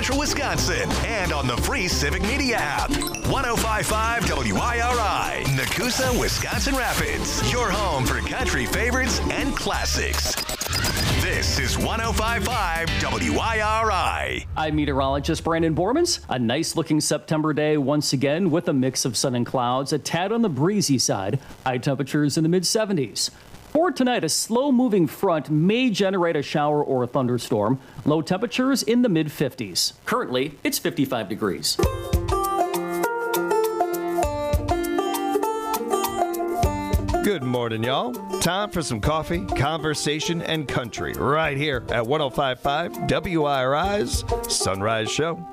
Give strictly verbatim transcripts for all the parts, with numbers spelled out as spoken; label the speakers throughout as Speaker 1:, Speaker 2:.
Speaker 1: Central Wisconsin and on the free Civic Media app. one oh five point five W I R I, Nakusa, Wisconsin Rapids. Your home for country favorites and classics. This is one oh five point five W I R I.
Speaker 2: I'm meteorologist Brandon Bormans. A nice looking September day once again with a mix of sun and clouds, a tad on the breezy side, high temperatures in the mid seventies. For tonight, a slow-moving front may generate a shower or a thunderstorm. Low temperatures in the mid fifties. Currently, it's fifty-five degrees.
Speaker 3: Good morning, y'all. Time for some coffee, conversation, and country right here at one oh five point five W I R I's Sunrise Show.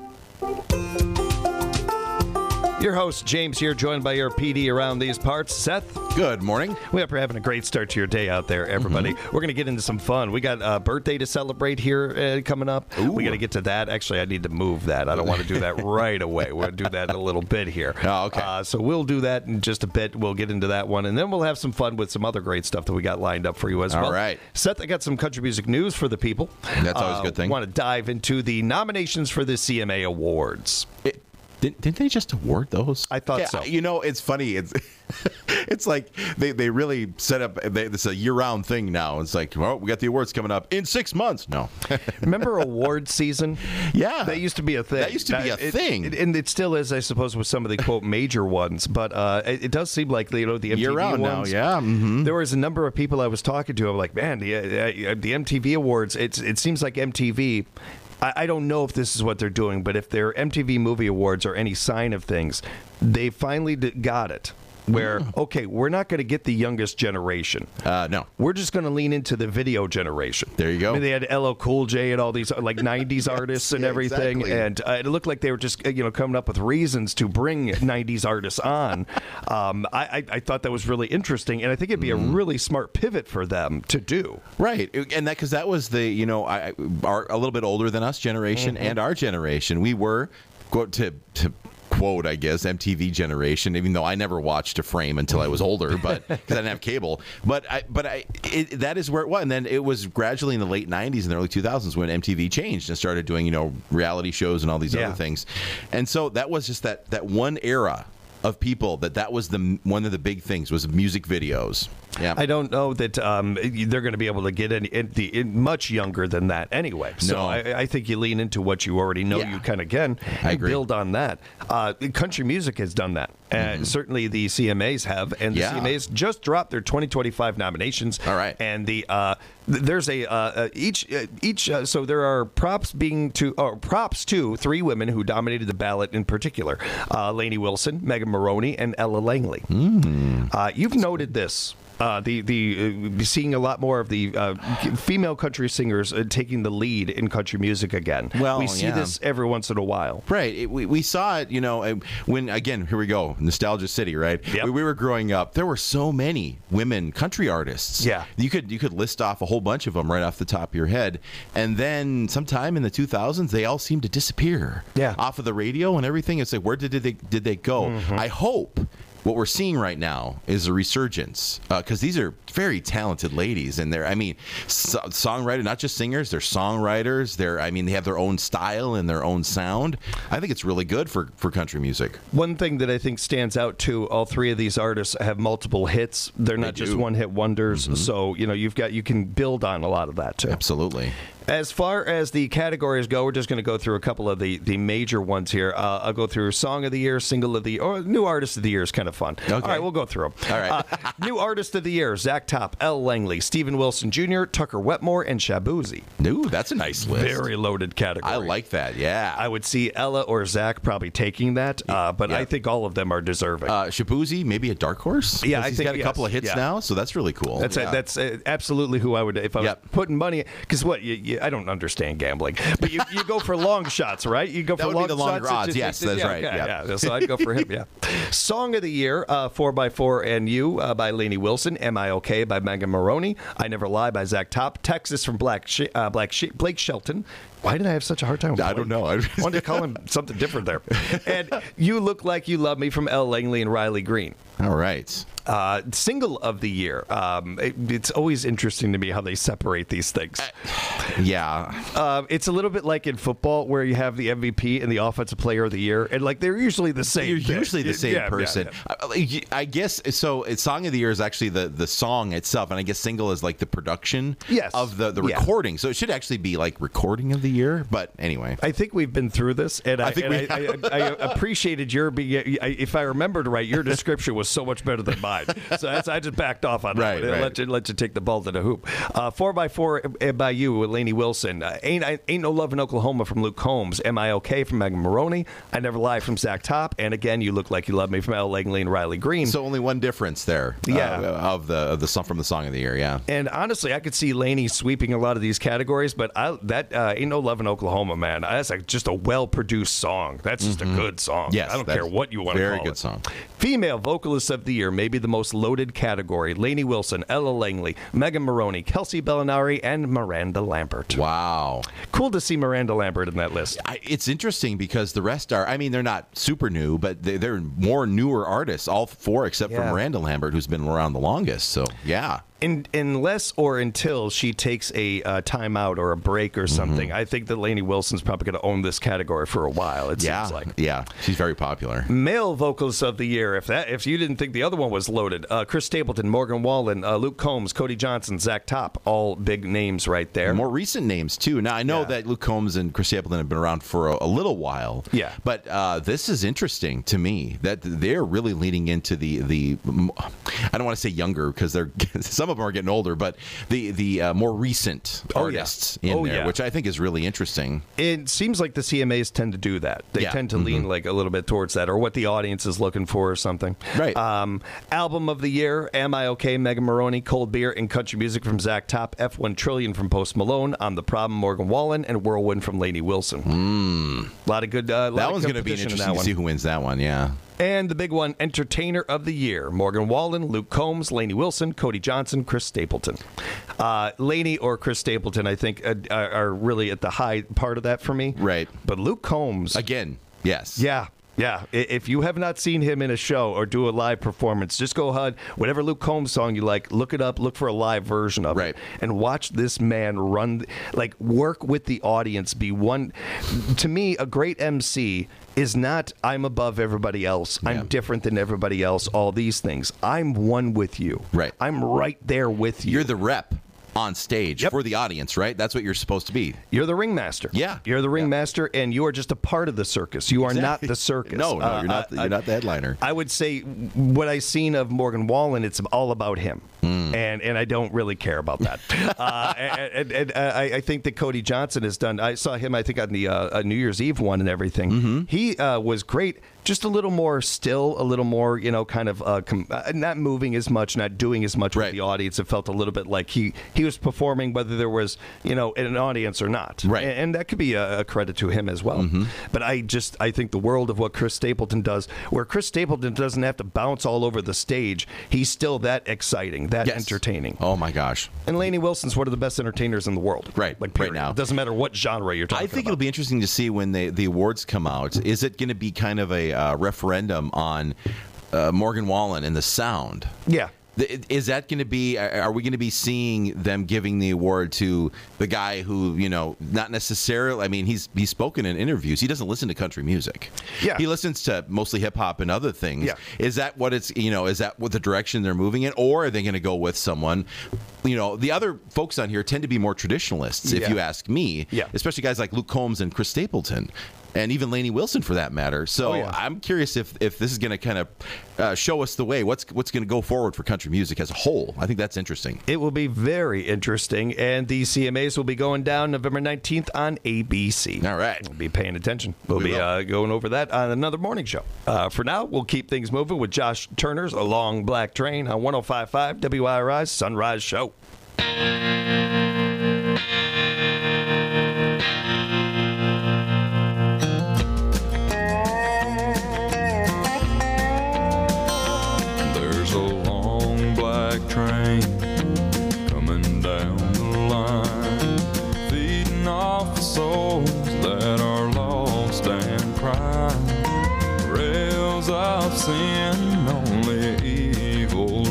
Speaker 3: Your host, James, here, joined by your P D around these parts, Seth.
Speaker 4: Good morning.
Speaker 3: We hope you're having a great start to your day out there, everybody. Mm-hmm. We're going to get into some fun. We got a birthday to celebrate here uh, coming up. Ooh. We got to get to that. Actually, I need to move that. I don't want to do that right away. We're going to do that in a little bit here.
Speaker 4: Oh, okay.
Speaker 3: Uh, so we'll do that in just a bit. We'll get into that one, and then we'll have some fun with some other great stuff that we got lined up for you as
Speaker 4: All
Speaker 3: well.
Speaker 4: All right.
Speaker 3: Seth, I got some country music news for the people.
Speaker 4: That's always uh, a good thing.
Speaker 3: I want to dive into the nominations for the C M A Awards.
Speaker 4: It- Didn't, didn't they just award those?
Speaker 3: I thought
Speaker 4: yeah,
Speaker 3: so.
Speaker 4: You know, it's funny. It's it's like they, they really set up, they, it's a year-round thing now. It's like, well, we got the awards coming up in six months. No.
Speaker 3: Remember award season?
Speaker 4: Yeah.
Speaker 3: That used to be a thing.
Speaker 4: That used to be a
Speaker 3: it,
Speaker 4: thing.
Speaker 3: It, and it still is, I suppose, with some of the, quote, major ones. But uh, it, it does seem like, you know, the M T V
Speaker 4: year-round
Speaker 3: ones.
Speaker 4: now, yeah. Mm-hmm.
Speaker 3: There was a number of people I was talking to. I'm like, man, the, uh, the M T V Awards, it's, it seems like M T V... I don't know if this is what they're doing, but if their M T V Movie Awards are any sign of things, they finally got it. Where, okay, we're not going to get the youngest generation.
Speaker 4: Uh, no.
Speaker 3: We're just going to lean into the video generation.
Speaker 4: There you go.
Speaker 3: I mean, they had L L Cool J and all these like nineties
Speaker 4: yes,
Speaker 3: artists and
Speaker 4: yeah,
Speaker 3: everything.
Speaker 4: Exactly.
Speaker 3: And uh, it looked like they were just, you know, coming up with reasons to bring nineties artists on. Um, I, I, I thought that was really interesting. And I think it'd be mm. a really smart pivot for them to do.
Speaker 4: Right. And that, because that was the, you know, I, our, a little bit older than us generation mm-hmm. and our generation. We were, go to, to quote, I guess, M T V generation, even though I never watched a frame until I was older, but because I didn't have cable. But I, but I, it, that is where it was. And then it was gradually in the late nineties and the early two thousands when M T V changed and started doing, you know, reality shows and all these yeah. other things. And so that was just that, that one era of people that that was the one of the big things was music videos. Yeah,
Speaker 3: I don't know that um, they're going to be able to get any, any much younger than that anyway. So
Speaker 4: no.
Speaker 3: I, I think you lean into what you already know
Speaker 4: yeah.
Speaker 3: you kind of can
Speaker 4: I
Speaker 3: and
Speaker 4: agree.
Speaker 3: build on that. Uh, country music has done that. Mm-hmm. Uh, certainly the C M As have, and the
Speaker 4: yeah.
Speaker 3: C M As just dropped their twenty twenty-five nominations.
Speaker 4: All right,
Speaker 3: and the uh, th- there's a uh, uh, each uh, each uh, so there are props being to or props to three women who dominated the ballot in particular: uh, Lainey Wilson, Megan Maroney, and Ella Langley.
Speaker 4: Mm.
Speaker 3: Uh, you've noted this. Uh, the the uh, seeing a lot more of the uh, female country singers uh, taking the lead in country music again.
Speaker 4: Well,
Speaker 3: we see
Speaker 4: yeah.
Speaker 3: this every once in a while,
Speaker 4: right? It, we we saw it, you know, when again here we go, Nostalgia City, right?
Speaker 3: Yep.
Speaker 4: When we were growing up, there were so many women country artists.
Speaker 3: Yeah,
Speaker 4: you could you could list off a whole bunch of them right off the top of your head, and then sometime in the two thousands, they all seemed to disappear.
Speaker 3: Yeah,
Speaker 4: off of the radio and everything. It's like, where did they did they go? Mm-hmm. I hope. What we're seeing right now is a resurgence because uh, these are very talented ladies, and they're, I mean, so- songwriters, not just singers, they're songwriters. They're, I mean, they have their own style and their own sound. I think it's really good for, for country music.
Speaker 3: One thing that I think stands out too, all three of these artists have multiple hits. They're not
Speaker 4: they
Speaker 3: just
Speaker 4: do.
Speaker 3: one-hit wonders.
Speaker 4: Mm-hmm.
Speaker 3: So you know, you've got you can build on a lot of that too.
Speaker 4: Absolutely.
Speaker 3: As far as the categories go, we're just going to go through a couple of the, the major ones here. Uh, I'll go through Song of the Year, Single of the Year, or New Artist of the Year is kind of fun.
Speaker 4: Okay.
Speaker 3: All right, we'll go through them.
Speaker 4: All right.
Speaker 3: uh, New Artist of the Year, Zach Top, Elle Langley, Stephen Wilson Junior, Tucker Wetmore, and Shabuzi.
Speaker 4: Ooh, that's a nice list.
Speaker 3: Very loaded category.
Speaker 4: I like that, yeah.
Speaker 3: I would see Ella or Zach probably taking that, uh, but
Speaker 4: yeah.
Speaker 3: I think all of them are deserving.
Speaker 4: Uh, Shabuzi, maybe a dark horse?
Speaker 3: Yeah, I
Speaker 4: he's
Speaker 3: think
Speaker 4: got a
Speaker 3: yes.
Speaker 4: couple of hits
Speaker 3: yeah.
Speaker 4: now, so that's really cool.
Speaker 3: That's
Speaker 4: yeah.
Speaker 3: a, that's uh, absolutely who I would, if I
Speaker 4: yep.
Speaker 3: was putting money, because what, you, you, I don't understand gambling, but you, you go for long long shots, right? You go
Speaker 4: that
Speaker 3: for
Speaker 4: would
Speaker 3: long
Speaker 4: be the longer
Speaker 3: shots.
Speaker 4: odds.
Speaker 3: Just,
Speaker 4: yes,
Speaker 3: just,
Speaker 4: that's
Speaker 3: yeah,
Speaker 4: right.
Speaker 3: Okay,
Speaker 4: yeah.
Speaker 3: yeah. So I'd go for him. Yeah. Song of the Year, uh, four by four and You uh, by Lainey Wilson. Am I Okay by Megan Maroney. I Never Lie by Zach Top. Texas from Black Sh- uh, Black Sh- Blake Shelton. Why did I have such a hard time with
Speaker 4: I
Speaker 3: Blake?
Speaker 4: don't know. I
Speaker 3: wanted to call him something different there. And You Look Like You Love Me from Elle Langley and Riley Green.
Speaker 4: All right.
Speaker 3: Uh, single of the year. Um, it, it's always interesting to me how they separate these things.
Speaker 4: Yeah.
Speaker 3: Uh, it's a little bit like in football where you have the M V P and the offensive player of the year, and like they're usually the same.
Speaker 4: You're
Speaker 3: thing.
Speaker 4: usually the same
Speaker 3: Yeah,
Speaker 4: person.
Speaker 3: yeah, yeah.
Speaker 4: I, I guess so. It's Song of the Year is actually the, the song itself, and I guess single is like the production
Speaker 3: Yes.
Speaker 4: of the, the
Speaker 3: Yeah.
Speaker 4: recording. So it should actually be like recording of the year. But anyway.
Speaker 3: I think we've been through this, and I,
Speaker 4: I think
Speaker 3: and
Speaker 4: we
Speaker 3: I, I, I appreciated your being. I, if I remembered right, your description was so much better than mine. So that's I just backed off on that.
Speaker 4: Right,
Speaker 3: one.
Speaker 4: right.
Speaker 3: Let you let you take the ball to the hoop. Uh, four by four by you with Lainey Wilson. Uh, ain't ain't no love in Oklahoma from Luke Combs. Am I okay from Megan Maroney? I Never Lie from Zach Top. And again, You Look Like You Love Me from Elle Langley and Riley Green.
Speaker 4: So only one difference there.
Speaker 3: Yeah.
Speaker 4: Uh, of the of the song from the Song of the Year. Yeah.
Speaker 3: And honestly, I could see Lainey sweeping a lot of these categories, but I, that uh, Ain't No Love in Oklahoma, man. That's like just a well-produced song. That's just
Speaker 4: Mm-hmm.
Speaker 3: a good song.
Speaker 4: Yes,
Speaker 3: I don't
Speaker 4: that's
Speaker 3: care what you want to call it.
Speaker 4: very good song.
Speaker 3: Female Vocalist of the Year, maybe the most loaded category. Lainey Wilson, Ella Langley, Megan Maroney, Kelsey Bellinari, and Miranda Lambert.
Speaker 4: Wow.
Speaker 3: Cool to see Miranda Lambert in that list.
Speaker 4: I, it's interesting because the rest are, I mean, they're not super new, but they, they're more newer artists, all four except
Speaker 3: Yeah.
Speaker 4: for Miranda Lambert, who's been around the longest. So, yeah.
Speaker 3: In, unless or until she takes a uh, timeout or a break or something, I think that Lainey Wilson's probably going to own this category for a while, it
Speaker 4: Yeah.
Speaker 3: seems like.
Speaker 4: Yeah. She's very popular.
Speaker 3: Male Vocalist of the Year. If that, if you didn't think the other one was loaded, uh, Chris Stapleton, Morgan Wallen, uh, Luke Combs, Cody Johnson, Zach Top, all big names right there.
Speaker 4: More recent names, too. Now, I know
Speaker 3: Yeah.
Speaker 4: that Luke Combs and Chris Stapleton have been around for a, a little while.
Speaker 3: Yeah.
Speaker 4: But uh, this is interesting to me that they're really leaning into the, the I don't want to say younger because they're some of them are getting older, but the, the uh, more recent
Speaker 3: Oh, yeah.
Speaker 4: artists in
Speaker 3: Oh,
Speaker 4: there,
Speaker 3: yeah.
Speaker 4: which I think is really interesting.
Speaker 3: It seems like the C M As tend to do that. They
Speaker 4: Yeah.
Speaker 3: tend to lean like a little bit towards that, or what the audience is looking for, or something.
Speaker 4: Right.
Speaker 3: Um, album of the Year: Am I Okay? Megan Maroney, Cold Beer, and Country Music from Zach Top, F one Trillion from Post Malone, I'm the Problem, Morgan Wallen, and Whirlwind from Lainey Wilson. Mm. A lot of good. Uh, lot
Speaker 4: That
Speaker 3: of
Speaker 4: one's going to be
Speaker 3: competition in
Speaker 4: interesting
Speaker 3: that
Speaker 4: to
Speaker 3: one.
Speaker 4: see who wins that one. Yeah.
Speaker 3: And the big one, Entertainer of the Year: Morgan Wallen, Luke Combs, Lainey Wilson, Cody Johnson, Chris Stapleton. Uh, Lainey or Chris Stapleton, I think, uh, are, are really at the high part of that for me.
Speaker 4: Right.
Speaker 3: But Luke Combs,
Speaker 4: Again, yes.
Speaker 3: yeah. Yeah, I- if you have not seen him in a show or do a live performance, just go ahead, whatever Luke Combs song you like, look it up, look for a live version of
Speaker 4: Right.
Speaker 3: it, and watch this man run, like work with the audience, be one. To me, a great M C is not, I'm above everybody else,
Speaker 4: Yeah.
Speaker 3: I'm different than everybody else, all these things. I'm one with you.
Speaker 4: Right.
Speaker 3: I'm right there with you.
Speaker 4: You're the rep on stage
Speaker 3: Yep.
Speaker 4: for the audience, right? That's what you're supposed to be.
Speaker 3: You're the ringmaster.
Speaker 4: Yeah.
Speaker 3: You're the
Speaker 4: Yeah.
Speaker 3: ringmaster, and you are just a part of the circus. You are not the circus.
Speaker 4: No, no,
Speaker 3: Uh,
Speaker 4: you're not.
Speaker 3: I-
Speaker 4: You're not the headliner.
Speaker 3: I would say what I've seen of Morgan Wallen, it's all about him.
Speaker 4: Hmm.
Speaker 3: And and I don't really care about that. uh, and and, and I, I think that Cody Johnson has done. I saw him, I think, on the uh, New Year's Eve one and everything.
Speaker 4: Mm-hmm.
Speaker 3: He uh, was great. Just a little more still, a little more, you know, kind of uh, com- uh, not moving as much, not doing as much
Speaker 4: Right.
Speaker 3: with the audience. It felt a little bit like he, he was performing whether there was, you know, an audience or not.
Speaker 4: Right.
Speaker 3: And, and that could be a, a credit to him as well.
Speaker 4: Mm-hmm.
Speaker 3: But I just, I think the world of what Chris Stapleton does, where Chris Stapleton doesn't have to bounce all over the stage, he's still that exciting, that
Speaker 4: Yes.
Speaker 3: entertaining.
Speaker 4: Oh my gosh.
Speaker 3: And Lainey Wilson's one of the best entertainers in the world.
Speaker 4: Right,
Speaker 3: Like,
Speaker 4: right
Speaker 3: period.
Speaker 4: now.
Speaker 3: It doesn't matter what genre you're talking
Speaker 4: I think
Speaker 3: about.
Speaker 4: it'll be interesting to see when they, the awards come out. Is it going to be kind of a uh, referendum on uh, Morgan Wallen and the sound?
Speaker 3: Yeah.
Speaker 4: Th- Is that going to be? Are we going to be seeing them giving the award to the guy who, you know, not necessarily? I mean, he's he's spoken in interviews. He doesn't listen to country music.
Speaker 3: Yeah.
Speaker 4: he listens to mostly hip hop and other things.
Speaker 3: Yeah.
Speaker 4: Is that what it's? You know, is that what the direction they're moving in, or are they going to go with someone? You know, the other folks on here tend to be more traditionalists, if
Speaker 3: Yeah.
Speaker 4: you ask me.
Speaker 3: Yeah.
Speaker 4: Especially guys like Luke Combs and Chris Stapleton. And even Lainey Wilson, for that matter. So
Speaker 3: Oh, yeah.
Speaker 4: I'm curious if, if this is going to kind of uh, show us the way. What's what's going to go forward for country music as a whole? I think that's interesting.
Speaker 3: It will be very interesting, and the C M As will be going down November nineteenth on A B C.
Speaker 4: All right.
Speaker 3: We'll be paying attention. We'll
Speaker 4: We
Speaker 3: be
Speaker 4: will.
Speaker 3: uh, going over that on another morning show. Uh, for now, we'll keep things moving with Josh Turner's A Long Black Train on one oh five point five W I R I's Sunrise Show.
Speaker 5: There's a long black train coming down the line, feeding off the souls that are lost and crying. Rails of sin, only evil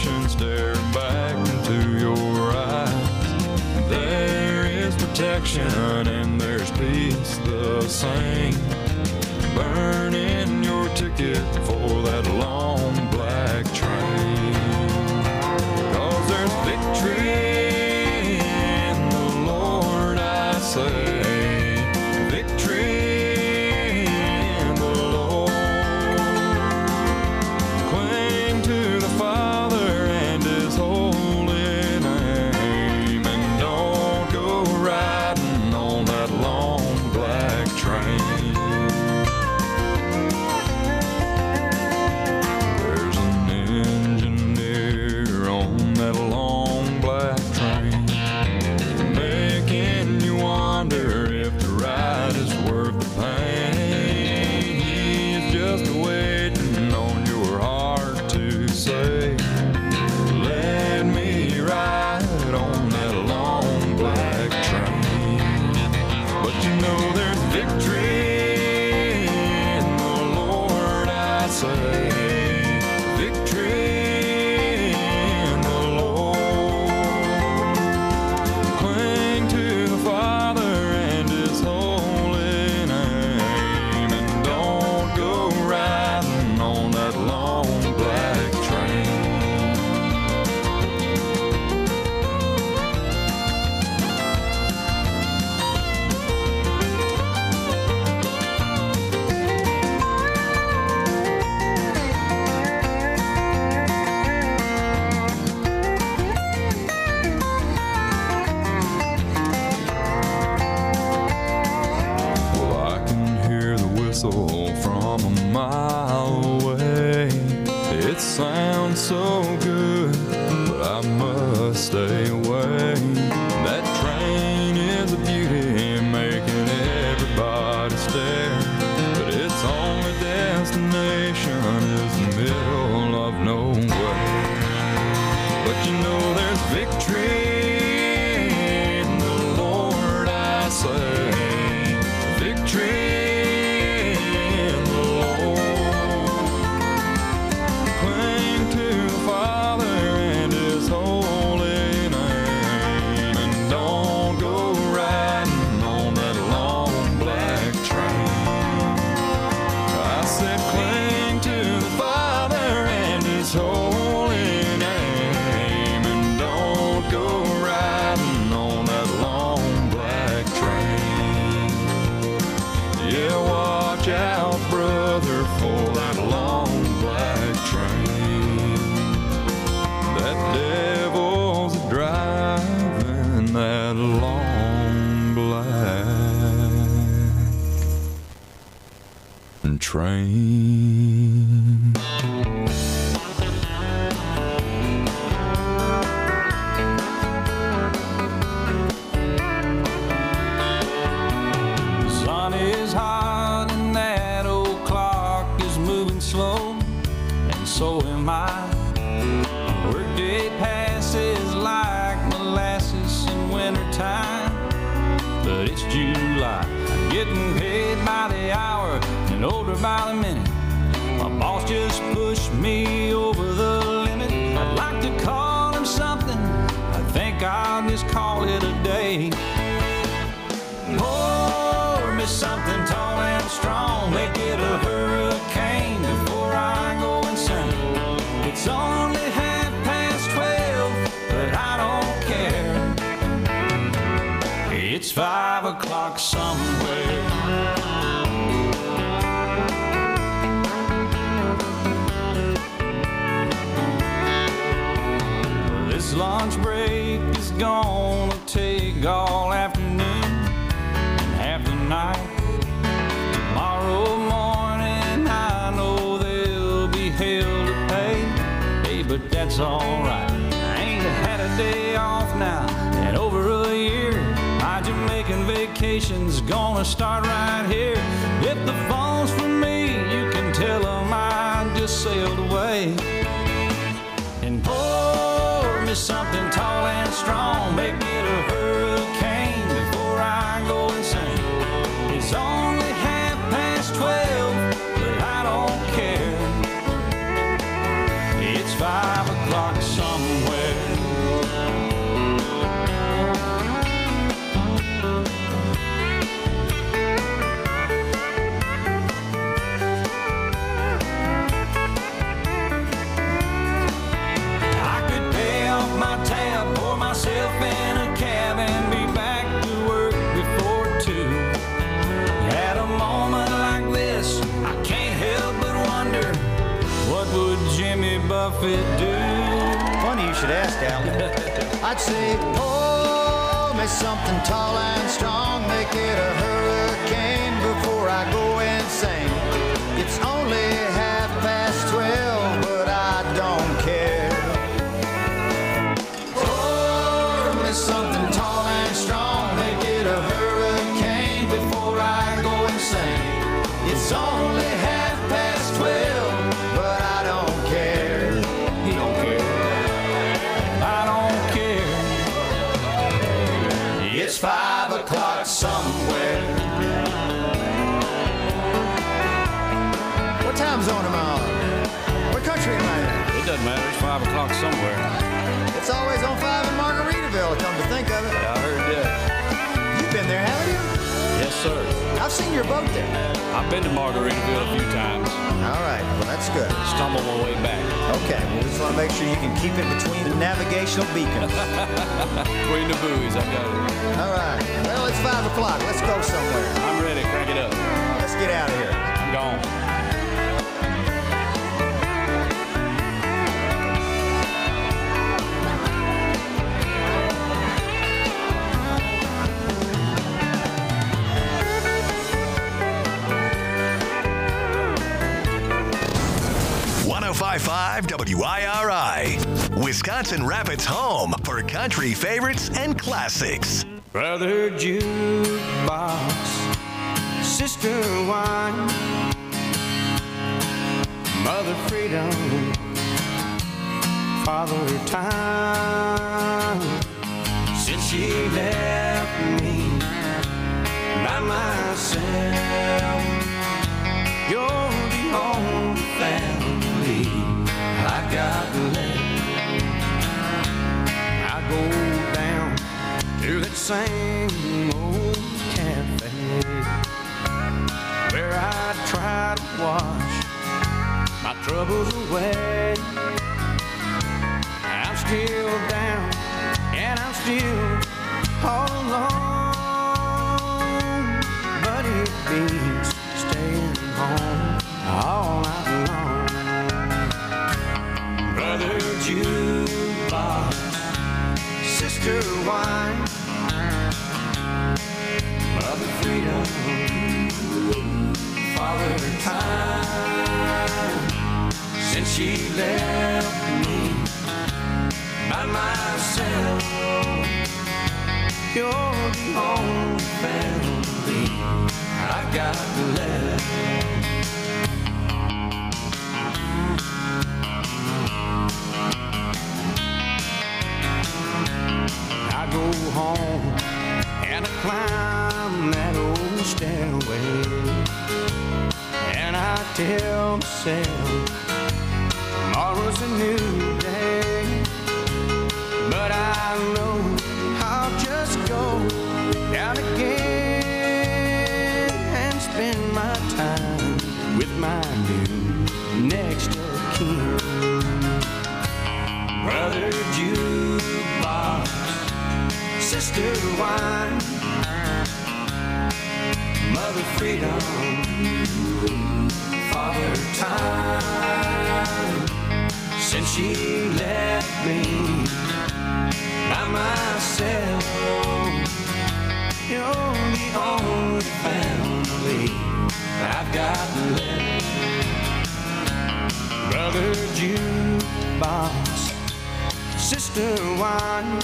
Speaker 5: salvation staring back into your eyes. There is protection and there's peace the same. Burning your ticket for that long black train. 'Cause there's victory in the Lord, I say. Victory in the Lord. Cling to the Father and His holy name, and don't go riding on that long black train. From a mile away, it sounds so good, but I must stay away. That train is a beauty, making everybody stare, but its only destination is the middle of nowhere. But you know there's victory in the Lord, I say. Victory. Train.
Speaker 6: The sun is hot and that old clock is moving slow, and so am I. Workday passes like molasses in wintertime, but it's July. I'm getting paid by the hour and older by the minute. My boss just pushed me over the limit. I'd like to call him something, I think I'll just call it a day. Pour me something tall and strong, make it a hurricane before I go insane. It's only half past twelve, but I don't care. It's five o'clock somewhere. This lunch break is gonna take all afternoon and half the night. Tomorrow morning I know there'll be hell to pay. Hey, but that's alright. I ain't had a day off now in over a year. My Jamaican vacation's gonna start right here. If the phone's for me, you can tell them I just sailed away. And pour me something tall and strong, make it a hurricane before I go insane. It's only half past twelve, but I don't care. It's five o'clock. somewhere. I could pay off my tab, pour myself in a cab, and be back to work before two. At a moment like this, I can't help but wonder, what would Jimmy Buffett do?
Speaker 7: Funny you should ask, Alan. I'd say, pour me something tall and strong, make it a hurricane before I go insane. It's only half past twelve, but I don't care. Pour me something tall and strong, make it a hurricane before I go insane. It's only half past twelve, but I don't care.
Speaker 6: He don't care. I don't care.
Speaker 7: It's five o'clock somewhere. What time zone am I on? What country am I in?
Speaker 6: It doesn't matter. It's five o'clock somewhere.
Speaker 7: It's always on five in Margaritaville, come to think of it.
Speaker 6: I heard that.
Speaker 7: You've been there, haven't you?
Speaker 6: Yes, sir.
Speaker 7: I've seen your boat there.
Speaker 6: I've been to Margaritaville a few times.
Speaker 7: All right, well, that's good.
Speaker 6: Stumbled my way back.
Speaker 7: Okay, well, we just want to make sure you can keep it between the navigational beacons.
Speaker 6: Between the buoys, I got it.
Speaker 7: All right, well, it's five o'clock. Let's go somewhere.
Speaker 6: I'm ready. Crank it up.
Speaker 7: Let's get out of here.
Speaker 6: I'm gone.
Speaker 1: one oh five point five W I R I, Wisconsin Rapids' home for country favorites and classics.
Speaker 6: Brother jukebox, sister wine, mother freedom, father time. Since she left me by myself, you're the only family I got left. I go down to that same old cafe where I try to wash my troubles away. I'm still down and I'm still all alone, but it beats staying home all night long. Brother jukebox, sister wine, mother freedom, father time. Since she left me by myself, you're the only family I've got left. I go home and I climb that old stairway, and I tell myself tomorrow's a new day, but I know I'll just go down again and spend my time with my new next of kin. Brother jukebox, sister wine, mother freedom, father time. Since she left me by myself, you're the only family I've got left. Brother jukebox, sister wine,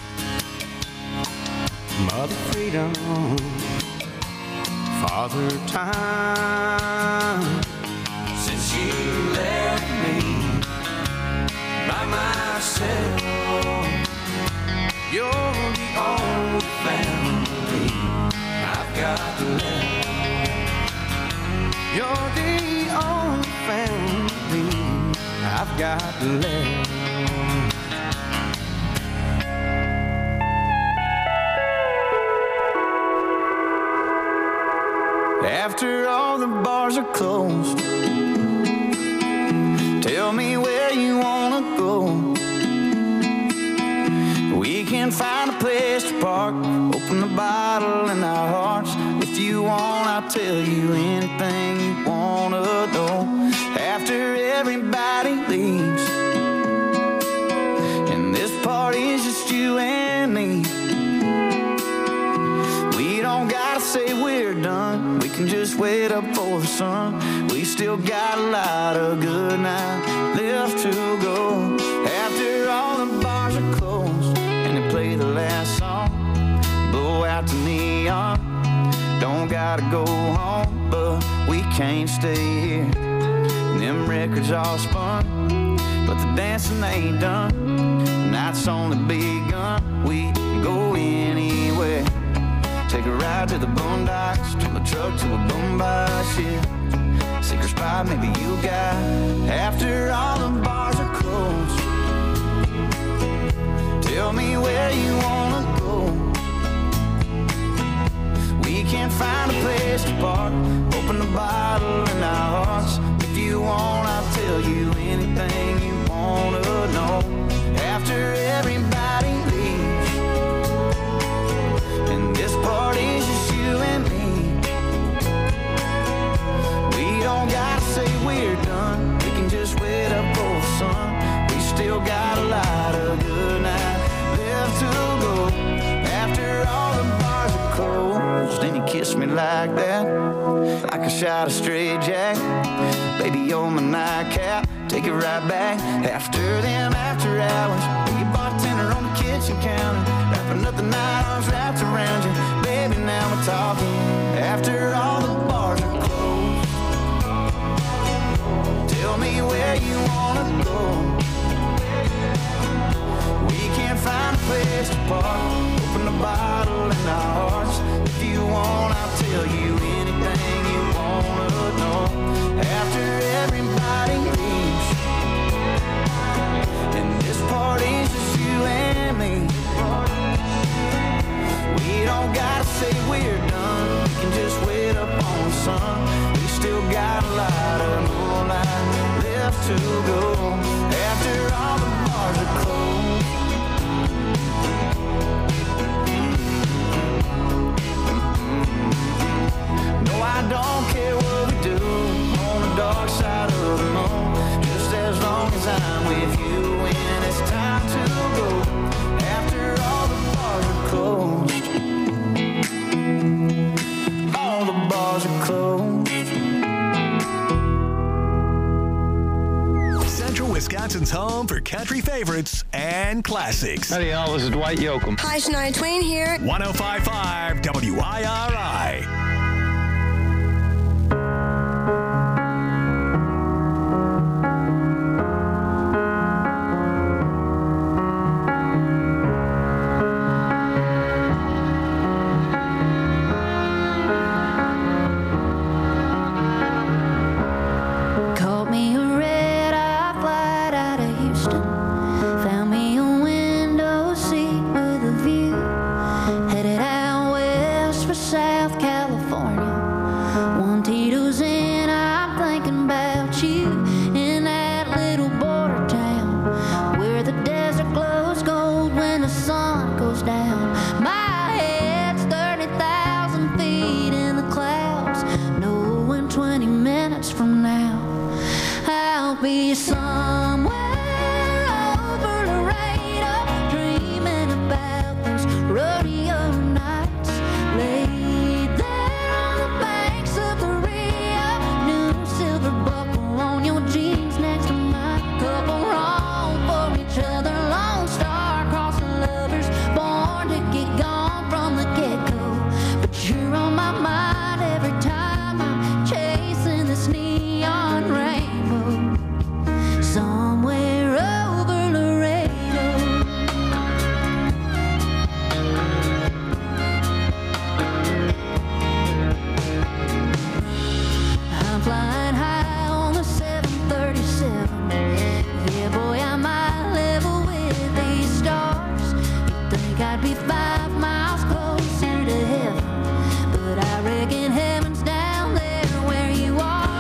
Speaker 6: mother freedom, father time. Since she left me by myself, you're the only family I've got left. You're the only family I've got left.
Speaker 7: are closed. Tell me where you wanna go. We can find a place to park, open the bottle in our hearts. If you want, I'll tell you anything you wanna know. After everybody leaves, and this party's just you and me, we don't gotta say we're done. We can just wait up for the sun. We still got a lot of good night left to go. After all the bars are closed and they play the last song, blow out the neon. Don't gotta go home, but we can't stay here. And them records all spun, but the dancing ain't done. The night's only begun. We can go anywhere. Take a ride to the boondocks, turn the truck to a boombox, yeah. Secret spot maybe you got. After all the bars are closed, tell me where you wanna go. We can't find a place to park, open the bottle in our hearts. If you want, I'll tell you anything you wanna know. After everybody leaves, and this party's just you and me, we don't gotta say we're done. We can just wait up for the sun. We still got a lot of good night left to go. After all the bars are closed, and you kiss me like that, like a shot of straight jack. Baby, on my nightcap, take it right back. After them after hours, you bartender on the kitchen counter, wrapping up the night, arms wrapped around you. Baby, now we're talking. After all the bars are closed, tell me where you wanna go. We can't find a place to park, open the bottle in our hearts. If you want, I'll tell you anything you wanna know. After everybody leaves, and this party's just you and me, we don't gotta say we're done. We can just wait up on the sun. We still got a lot of moonlight left to go. After all the bars are closed, no, I don't care what we do on the dark side of the moon, just as long as I'm with you when it's time to go. After all the bars are closed, all the bars are closed.
Speaker 1: Central Wisconsin's home for country favorites and classics.
Speaker 8: Howdy, y'all. This is Dwight Yoakam.
Speaker 9: Hi, Shania Twain here.
Speaker 1: one oh five point five W I R I.
Speaker 10: Caught me a red-eye flight out of Houston. Found me a window seat with a view. Headed out west for South California. One Tito's in, I'm thinking about you. In that little border town where the desert glows gold when the sun goes down. My head's thirty thousand feet in the clouds, knowing twenty minutes from now I'll be somewhere over Laredo, dreaming about those rodeo nights. Laid there on the banks of the Rio, new silver buckle on your jeans next to mine. Couple wrong for each other, Lone Star crossing lovers, born to get gone from the get-go. But you're on my mind every time I'm chasing this neon rainbow. Somewhere over Laredo. I'm flying high on the seven thirty-seven. Yeah, boy, I might level with these stars. You'd think I'd be five miles closer to heaven, but I reckon heaven's down there where you are.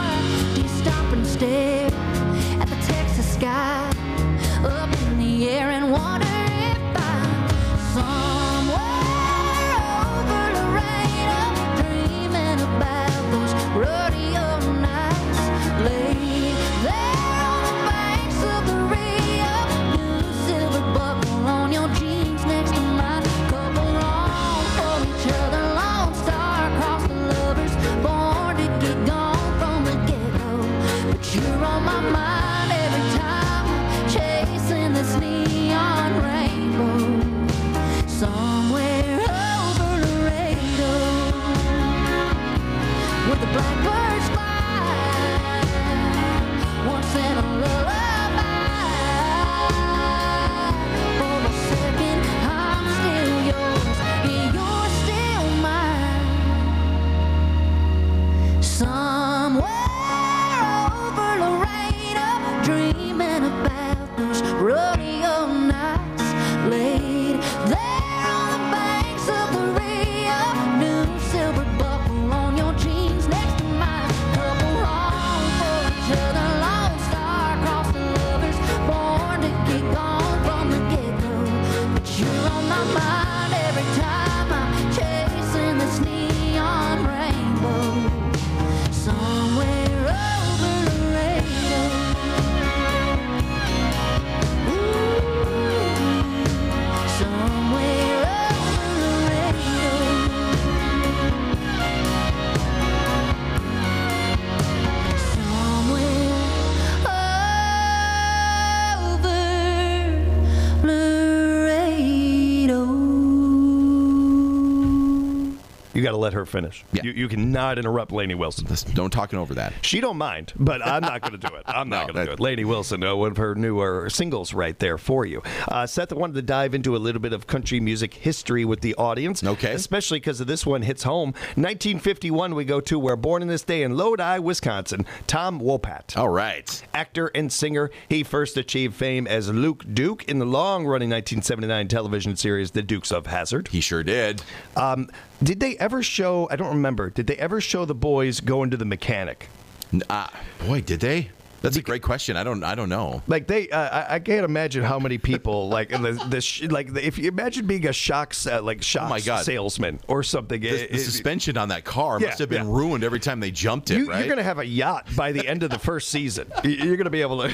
Speaker 3: You got to let her finish.
Speaker 4: Yeah.
Speaker 3: You, you cannot interrupt Lainey Wilson.
Speaker 4: Just don't talking over that.
Speaker 3: She don't mind, but I'm not going to do it. I'm not
Speaker 4: No,
Speaker 3: going to do
Speaker 4: that-
Speaker 3: it. Lainey Wilson, uh, one of her newer singles right there for you. Uh, Seth, I wanted to dive into a little bit of country music history with the audience.
Speaker 4: Okay.
Speaker 3: Especially because of this one hits home. nineteen fifty-one we go to. We're born in this day in Lodi, Wisconsin. Tom Wopat.
Speaker 4: All right.
Speaker 3: Actor and singer. He first achieved fame as Luke Duke in the long-running nineteen seventy-nine television series The Dukes of Hazzard.
Speaker 4: He sure did.
Speaker 3: Um, did they ever show, I don't remember, did they ever show the boys going to the mechanic?
Speaker 4: Uh, boy, did they? That's a great question. I don't. I don't know.
Speaker 3: Like they, uh, I, I can't imagine how many people like the, the sh- like the, if you imagine being a shocks uh, like shocks
Speaker 4: my God.
Speaker 3: salesman or something.
Speaker 4: The,
Speaker 3: It-
Speaker 4: the
Speaker 3: it-
Speaker 4: suspension on that car
Speaker 3: Yeah,
Speaker 4: must have been
Speaker 3: yeah.
Speaker 4: ruined every time they jumped it.
Speaker 3: you,
Speaker 4: right?
Speaker 3: You're going to have a yacht by the end of the first season. You- You're going to be able to.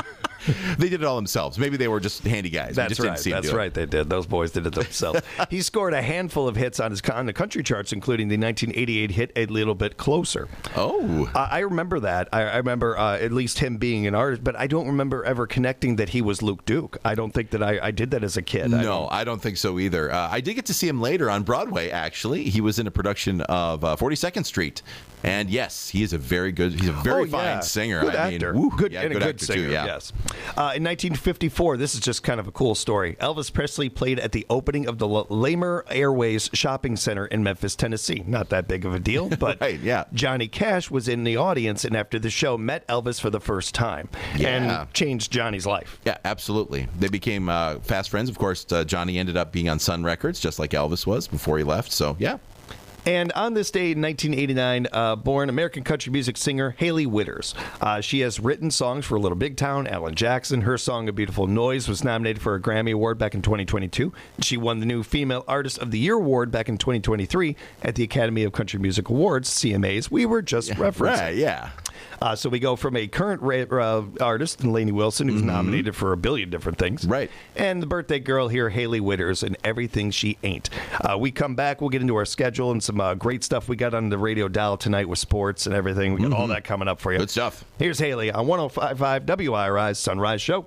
Speaker 4: They did it all themselves. Maybe they were just handy guys. We
Speaker 3: That's
Speaker 4: just
Speaker 3: right.
Speaker 4: Didn't see them
Speaker 3: That's
Speaker 4: do it.
Speaker 3: right. They did. Those boys did it themselves. He scored a handful of hits on his on the country charts, including the nineteen eighty-eight hit "A Little Bit Closer."
Speaker 4: Oh.
Speaker 3: Uh, I remember that. I, I remember uh, at least him being an artist, but I don't remember ever connecting that he was Luke Duke. I don't think that I, I did that as a kid. I
Speaker 4: No,
Speaker 3: don't-
Speaker 4: I don't think so either. Uh, I did get to see him later on Broadway, actually. He was in a production of uh, forty-second Street. And yes, he is a very good, he's a very
Speaker 3: Oh,
Speaker 4: fine
Speaker 3: yeah.
Speaker 4: singer.
Speaker 3: Good
Speaker 4: I
Speaker 3: actor.
Speaker 4: mean, woo,
Speaker 3: good,
Speaker 4: yeah,
Speaker 3: and
Speaker 4: good
Speaker 3: a good
Speaker 4: actor
Speaker 3: singer,
Speaker 4: too, yeah.
Speaker 3: yes. Uh, in nineteen fifty-four, this is just kind of a cool story. Elvis Presley played at the opening of the L- Lamer Airways Shopping Center in Memphis, Tennessee. Not that big of a deal, but
Speaker 4: Right, yeah.
Speaker 3: Johnny Cash was in the audience, and after the show, met Elvis for the first time
Speaker 4: Yeah.
Speaker 3: and changed Johnny's life.
Speaker 4: Yeah, absolutely. They became uh, fast friends. Of course, uh, Johnny ended up being on Sun Records, just like Elvis was before he left. So, yeah.
Speaker 3: And on this day in nineteen eighty-nine, uh, born American country music singer Haley Witters. Uh, she has written songs for Little Big Town, Alan Jackson. Her song, A Beautiful Noise, was nominated for a Grammy Award back in twenty twenty-two. She won the new Female Artist of the Year Award back in twenty twenty-three at the Academy of Country Music Awards, C M As. We were just referencing.
Speaker 4: Right, yeah.
Speaker 3: Uh, so we go from a current ra- uh, artist, Lainey Wilson, who's nominated for a billion different things.
Speaker 4: Right.
Speaker 3: And the birthday girl here, Haley Witters, and Everything She Ain't. Uh, we come back, we'll get into our schedule and some uh, great stuff we got on the radio dial tonight with sports and everything. We got all that coming up for you.
Speaker 4: Good stuff.
Speaker 3: Here's Haley on one oh five point five W I R I's Sunrise Show.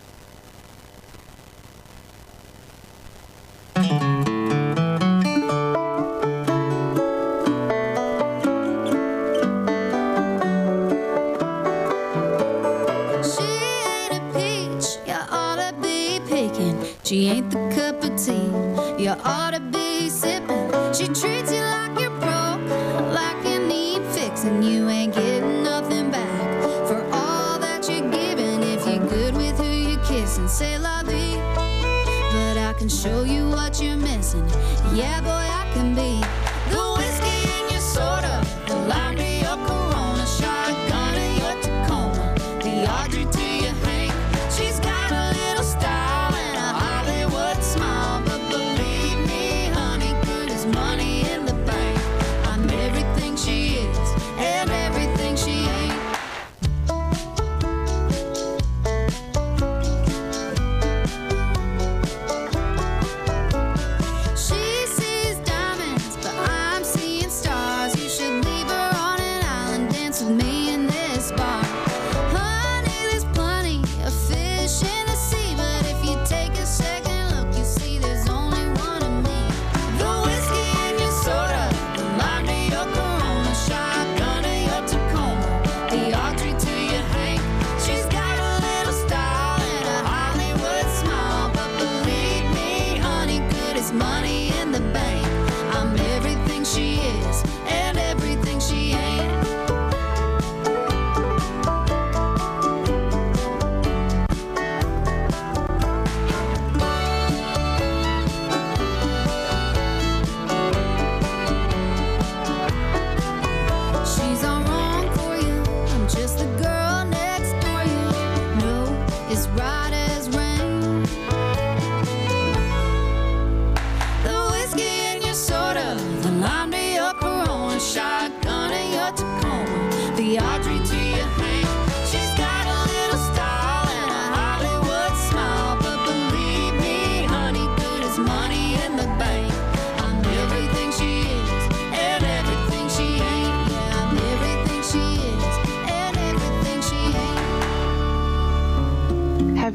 Speaker 10: She ain't a peach, you ought to be picking. She ain't the cup of tea, you ought to be sipping. She treats you like you're broke, like you need fixing. You ain't getting nothing back for all that you're giving. If you're good with who you're kissing, say la vie. But I can show you what you're missing. Yeah, boy, I can be the whiskey in your soda, the lime to your Corona, shotgun in your Tacoma, the Audrey to your Hank. She's got a little style and a Hollywood smile, but believe me, honey, good as money in the bank. I'm everything she is and everything she ain't. She sees diamonds, but I'm seeing stars. You should leave her on an island, dance with me in this bar. Honey, there's plenty of fish in the sea, but if you take a second look, you see there's only one of me. The whiskey in your soda, the lime to your Corona, shotgun to your Tacoma, the Audrey to your Hank. She's got a little style and a Hollywood smile, but believe me, honey, good as money in the bank. I'm everything she is and everything she ain't. She's all wrong for you. I'm just the girl next door. You know it's right as rain. The whiskey in your soda, the lime to your Corona, shotgun in your Tacoma, the Audrey to your Hank. She's got a little style and a Hollywood smile, but believe me, honey, good as money in the bank. I'm everything she is and everything she ain't. Yeah, I'm everything she is and everything she ain't.
Speaker 8: Have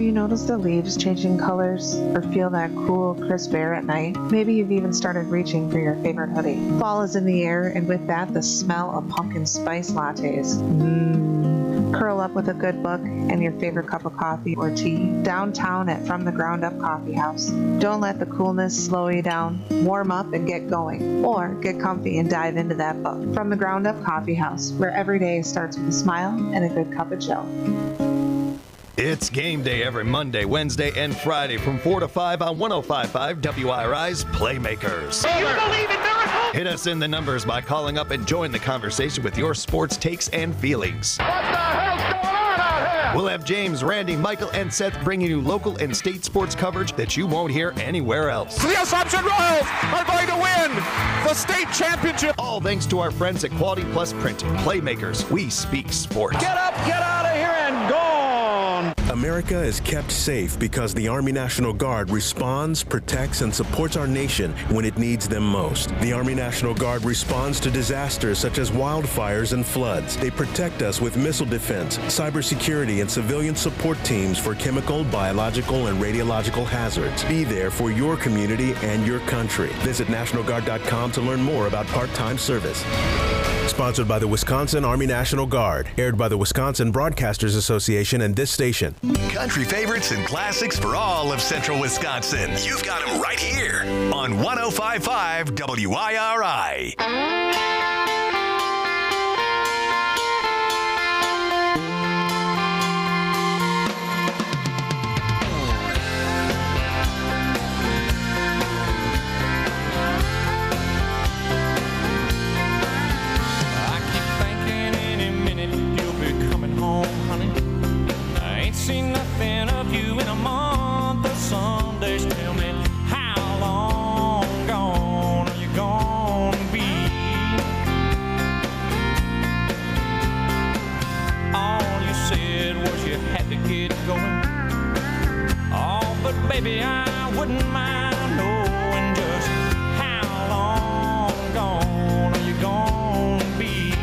Speaker 8: you noticed the leaves changing colors or feel that cool, crisp air at night? Maybe you've even started reaching for your favorite hoodie. Fall is in the air, and with that, the smell of pumpkin spice lattes. Mmm. Curl up with a good book and your favorite cup of coffee or tea downtown at From the Ground Up Coffee House. Don't let the coolness slow you down. Warm up and get going. Or get comfy and dive into that book. From the Ground Up Coffee House, where every day starts with a smile and a good cup of joe.
Speaker 3: It's game day every Monday, Wednesday, and Friday from four to five on one oh five point five W I R I's Playmakers.
Speaker 9: Do you believe in miracles?
Speaker 3: Hit us in the numbers by calling up and join the conversation with your sports takes and feelings.
Speaker 9: What the hell's going on out here?
Speaker 3: We'll have James, Randy, Michael, and Seth bringing you local and state sports coverage that you won't hear anywhere else.
Speaker 9: The Assumption Royals are going to win the state championship.
Speaker 3: All thanks to our friends at Quality Plus Printing. Playmakers, we speak sports.
Speaker 9: Get up, get out of here, and gone.
Speaker 11: America is kept safe because the Army National Guard responds, protects, and supports our nation when it needs them most. The Army National Guard responds to disasters such as wildfires and floods. They protect us with missile defense, cybersecurity, and civilian support teams for chemical, biological, and radiological hazards. Be there for your community and your country. Visit National Guard dot com to learn more about part-time service. Sponsored by the Wisconsin Army National Guard. Aired by the Wisconsin Broadcasters Association and this station.
Speaker 1: Country favorites and classics for all of central Wisconsin. You've got them right here on one oh five point five W I R I.
Speaker 6: Seen nothing of you in a month or some days. Tell me, how long gone are you gonna be? All you said was you had to get going. Oh, but baby, I wouldn't mind knowing just how long gone are you gonna be?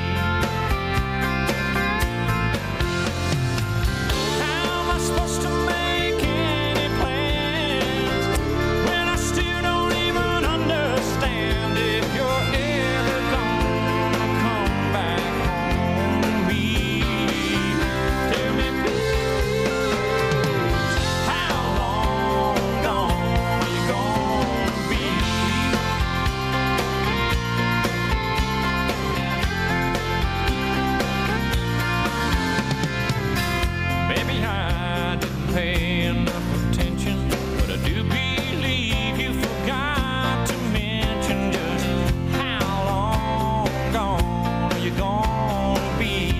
Speaker 6: Supposed to make any plans when I still don't even understand if you're ever gonna come back home to me. Tell me, please, how long gone are you gonna be? Baby, I pay enough attention, but I do believe you forgot to mention just how long gone are you gonna be?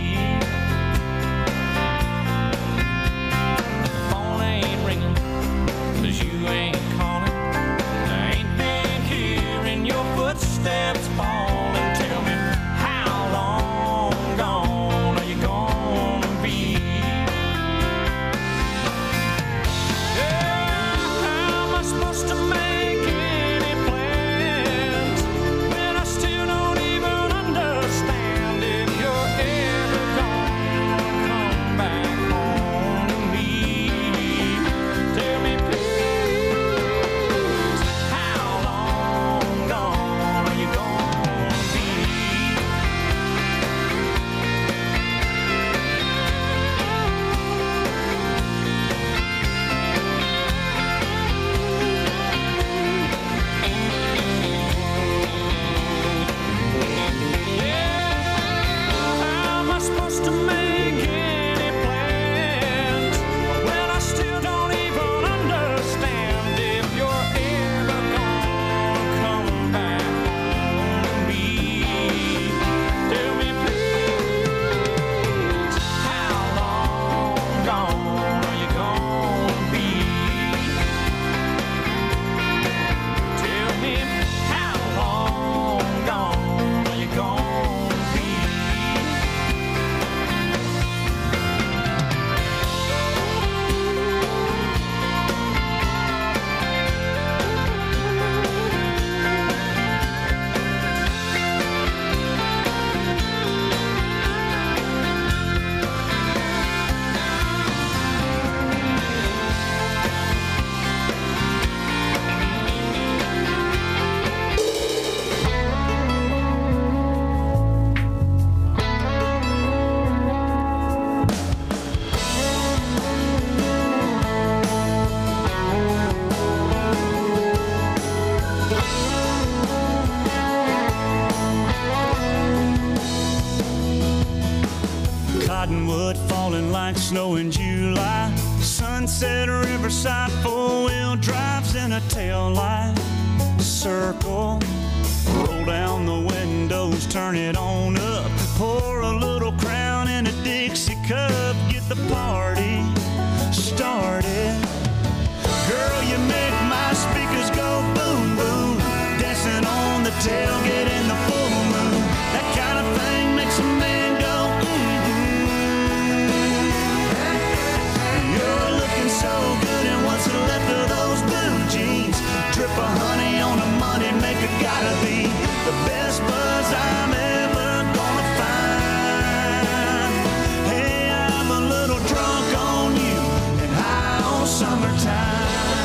Speaker 6: The phone ain't ringing, 'cause you ain't calling. I ain't been hearing your footsteps falling. Tell me, how long gone are you gonna be? Supposed to make any plans when I still don't even understand if you're ever gonna come back home to me. Tell me, please, how long gone are you gonna Snow in July, sunset, riverside, four-wheel drives and a tail light. Circle, roll down the windows, turn it on up, pour a little Crown in a Dixie cup, get the party started. Girl, you make my speakers go boom, boom, dancing on the tailgate in the full moon. That kind of thing makes a man go, mm-hmm. You're looking so good, and what's left of those blue jeans? Drip of honey on a money maker, gotta be the best buzz I'm ever gonna find. Hey, I'm a little drunk on you and high on summertime.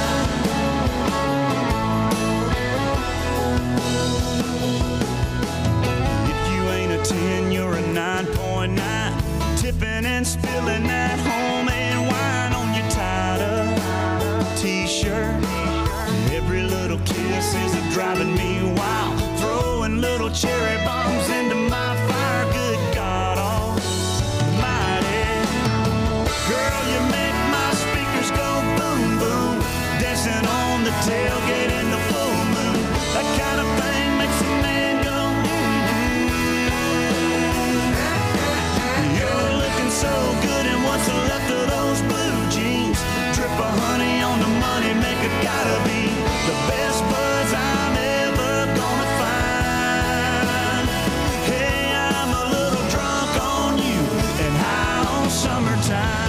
Speaker 6: If you ain't a ten, you're a nine point nine. Tipping and spilling that homemade wine on your tied-up t-shirt. Every little kiss is driving me wild, throwing little cherry bombs into my fire. Good God Almighty, girl, you make my speakers go boom, boom, dancing on the tailgate in the full moon. That kind of thing makes a man go, mm-hmm. You're looking so good, and what's left of those blue jeans? Drip of honey on the money maker, gotta be the best buzz I'm ever gonna find. Hey, I'm a little drunk on you and high on summertime.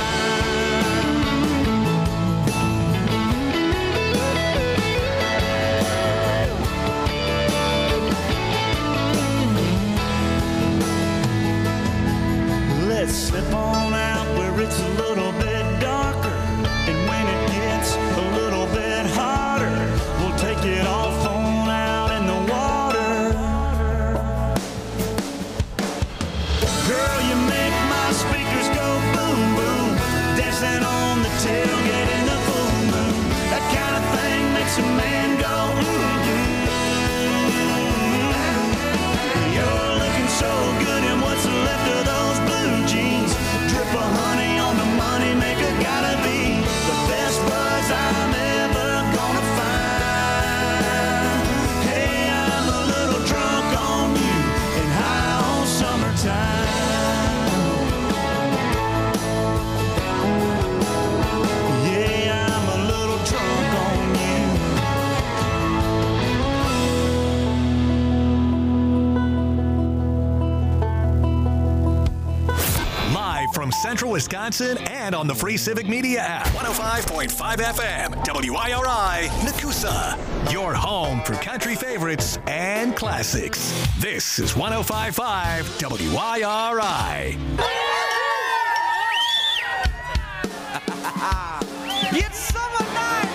Speaker 6: Let's slip on out where it's a little bit darker, and when it gets a little bit hotter, we'll take it off on out in the water. Girl, you make my speakers go boom, boom, dancing on the tailgate in the full moon. That kind of thing makes a man go, mm-hmm. You're looking so good, and what's left of those blue jeans? Drip of honey on the money maker, gotta be the best buzz I'm ever gonna find. Hey, I'm a little drunk on you and high on summertime. Yeah, I'm a little drunk on you.
Speaker 1: Live from Central Wisconsin and on the free Civic Media app. one oh five point five F M, W I R I, Nakusa. Your home for country favorites and classics. This is one oh five point five W I R I.
Speaker 6: It's summer night,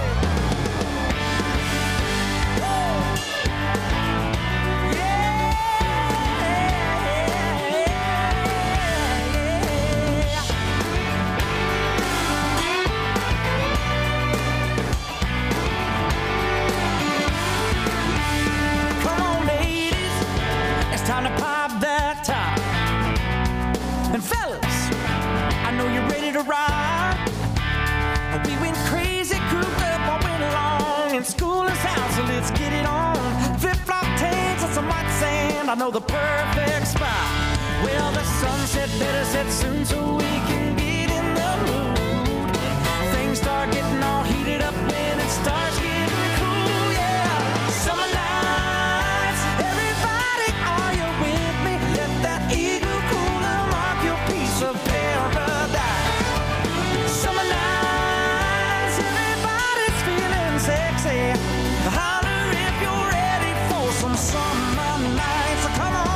Speaker 6: come on, ladies, it's time to pop that top. And fellas, I know you're ready to ride. We went crazy, cooped up all winter long, and school is out, so let's get it on. Flip-flop tanks and some white sand, I know the perfect spot. Well, the sunset better set soon so we can get in the mood. Things start getting all heated up when it starts getting cool, yeah. Summer nights, everybody, are you with me? Let that eagle cooler mark your piece of paradise. Summer nights, everybody's feeling sexy. Holler if you're ready for some summer nights. Come on.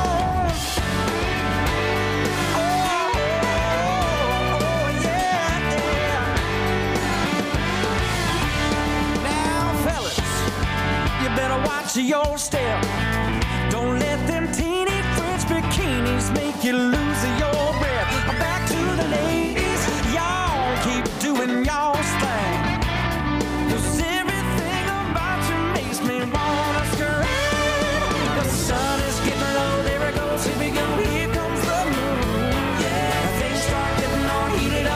Speaker 6: Oh, oh, oh, yeah, yeah. Now, fellas, you better watch your step. Don't let them teeny French bikinis make you lose your breath. Back to the ladies, y'all keep doing y'all's thing. 'Cause everything about you makes me wanna scream. The sun is getting low, there it goes, here we go, here comes the moon. Yeah, things start getting all heated up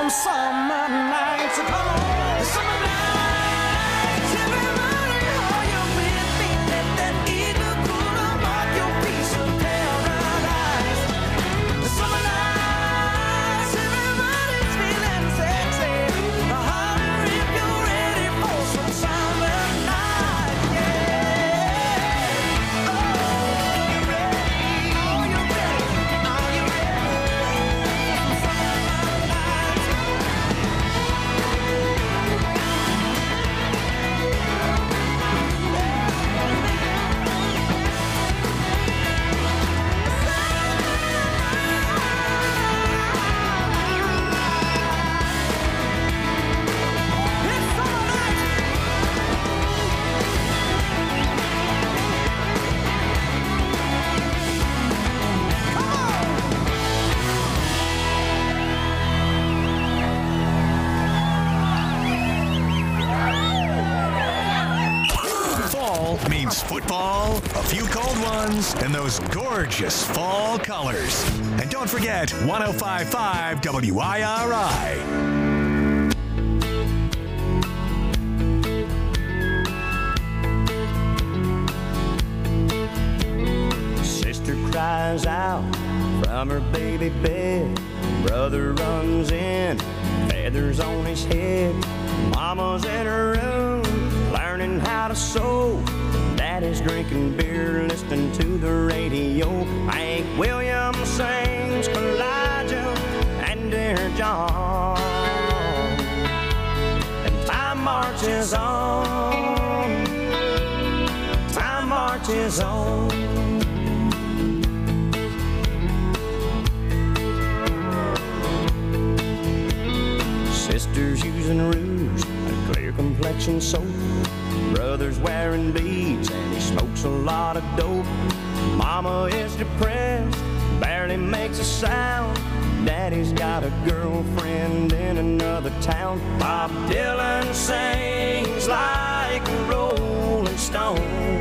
Speaker 6: some summer nights. So come on, the summer nights. Everybody, are you with me? Let that eagle cool mark your piece of paradise. The summer nights, everybody's feeling sexy. Holler if you're ready for some summer night, yeah. Oh, you ready? Are you ready? Are you ready for some summer nights? It's summer nights. Come on.
Speaker 1: Fall means football, a few cold ones, and those gorgeous fall colors. And don't forget one oh five point five W I R I.
Speaker 7: Sister cries out from her baby bed. Brother runs in, feathers on his head. Mama's in her room, learning how to sew. Daddy's drinking beer, listening to the radio. Hank Williams sings Elijah and Dear John. And time marches on, time marches on. Sisters using rouge and clear complexion soap. Brother's wearing beads and he smokes a lot of dope. Mama is depressed, barely makes a sound. Daddy's got a girlfriend in another town. Bob Dylan sings like a rolling stone.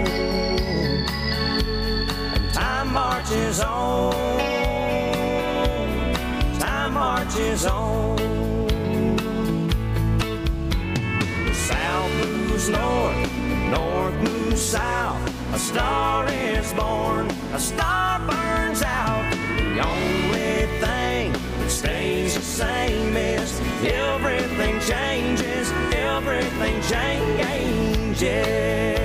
Speaker 7: And time marches on, time marches on. South moves north, north moves south. A star is born, a star burns out. The only thing that stays the same is everything changes, everything changes.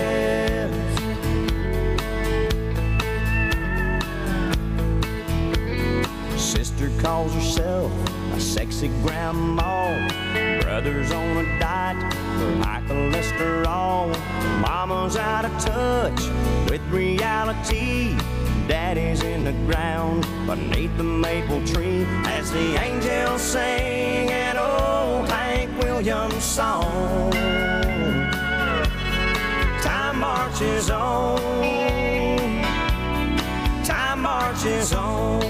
Speaker 7: Sister calls herself a sexy grandma. Brother's on a diet for high cholesterol. Mama's out of touch with reality. Daddy's in the ground beneath the maple tree as the angels sing an old Hank Williams song. Time marches on, time marches on,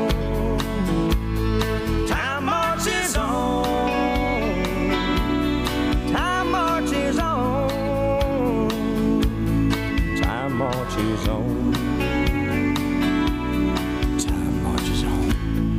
Speaker 7: time marches on. Time marches on, time marches on, time marches on.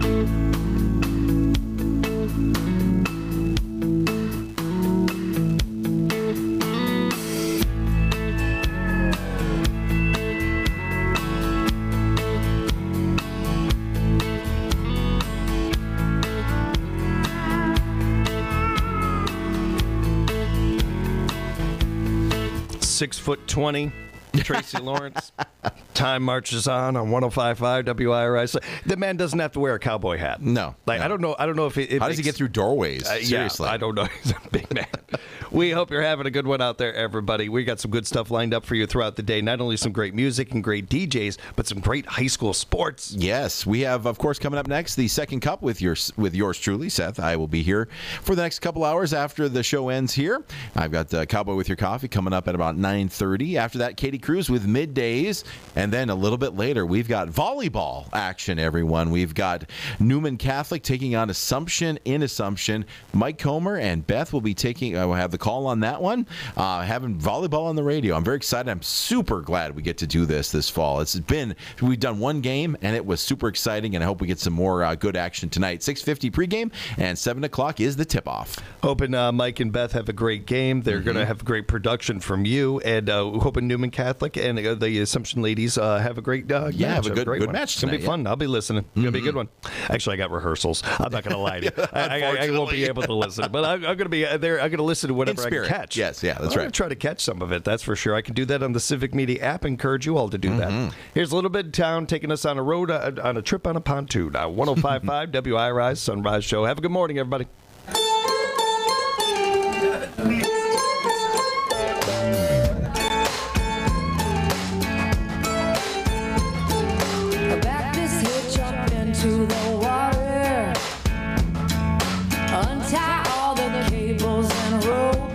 Speaker 3: Six foot twenty, Tracy Lawrence. Time marches on on one oh five point five W I R I. So the man doesn't have to wear a cowboy hat.
Speaker 4: No,
Speaker 3: like
Speaker 4: no.
Speaker 3: I don't know. I don't know if it. it
Speaker 4: How does he get through doorways?
Speaker 3: Uh,
Speaker 4: Seriously,
Speaker 3: yeah, I don't know. He's a big man. We hope you're having a good one out there, everybody. We got some good stuff lined up for you throughout the day. Not only some great music and great D Js, but some great high school sports.
Speaker 4: Yes, we have, of course, coming up next, the second cup with your with yours truly, Seth. I will be here for the next couple hours after the show ends here. I've got uh, Cowboy with Your Coffee coming up at about nine thirty. After that, Katie Cruz with Middays. And then a little bit later, we've got volleyball action, everyone. We've got Newman Catholic taking on Assumption in Assumption. Mike Comer and Beth will be taking, uh, will have the the call on that one. Uh, having volleyball on the radio. I'm very excited. I'm super glad we get to do this this fall. It's been, we've done one game, and it was super exciting, and I hope we get some more uh, good action tonight. six fifty pregame, and seven o'clock is the tip-off.
Speaker 3: Hoping uh, Mike and Beth have a great game. They're mm-hmm. going to have great production from you, and uh, hoping Newman Catholic and uh, the Assumption ladies uh, have a great uh,
Speaker 4: yeah,
Speaker 3: match.
Speaker 4: have a good,
Speaker 3: have a great
Speaker 4: good
Speaker 3: one.
Speaker 4: match
Speaker 3: It's going to be fun.
Speaker 4: Yeah.
Speaker 3: I'll be listening. It's going to be a good one. Actually, I got rehearsals. I'm not going to lie to you. I, I, I won't be able to listen, but I'm, I'm going to be there. I'm going to listen to whatever I can catch.
Speaker 4: Yes, yeah, that's
Speaker 3: I'm
Speaker 4: right.
Speaker 3: going to try to catch some of it. That's for sure. I can do that on the Civic Media app. Encourage you all to do
Speaker 4: mm-hmm.
Speaker 3: that. Here's a little bit of town taking us on a road, uh, on a trip on a pontoon. Uh, one oh five point five W I R I Sunrise Show. Have a good morning, everybody.
Speaker 10: Back this hitch up into the water. Untie all the cables and rope.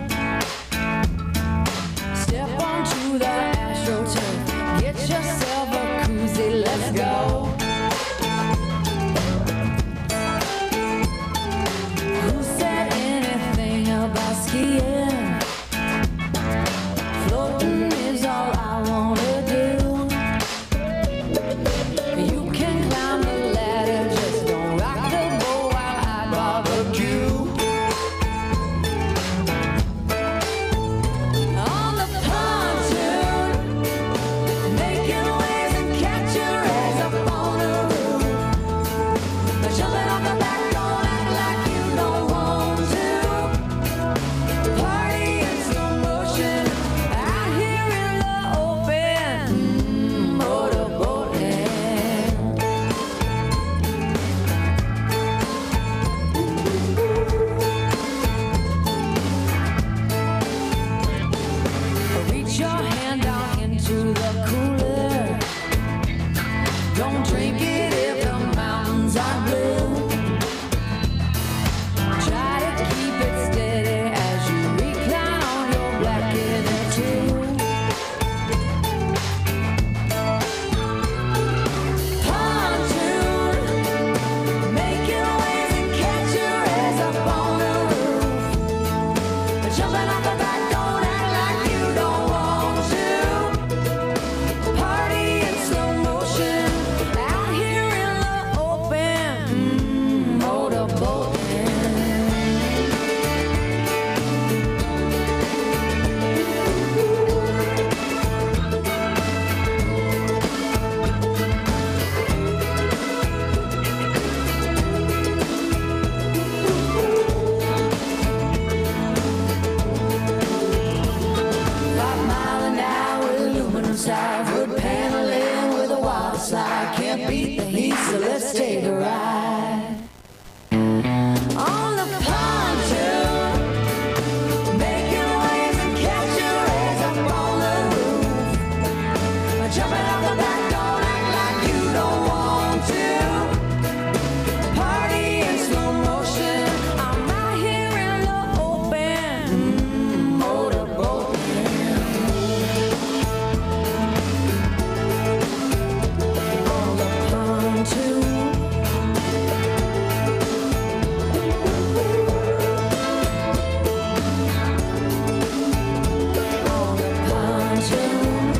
Speaker 10: Step onto the AstroTurf. Get yourself a koozie. Let's go. Who said anything about skiing? Floating is all I wanna do. You can climb the ladder, just don't rock the boat while I barbecue. On the pontoon, making waves and catching rays up on the roof. Jumping off the back, don't act like you don't want to. Party in slow motion, out here in the open. Motorboating. Reach your hand down into the cooler. Don't drink it if the mountains are blue. Try to keep it steady as you recline on your blanket or two. Pontoon, making waves and catching rays up on the roof. Jumping off the back, don't act like you don't want to. Party in slow motion, out here in the open. Motorboating. Five mile an hour aluminum side, wood paneling with a water slide. Can't beat the heat, so let's take a ride. On the pontoon, making waves and catching rays up on the roof. Jumping off the back, don't act like you don't want to. Party in slow motion, I'm out here in the open. Motorboating. On the pontoon. On the pontoon.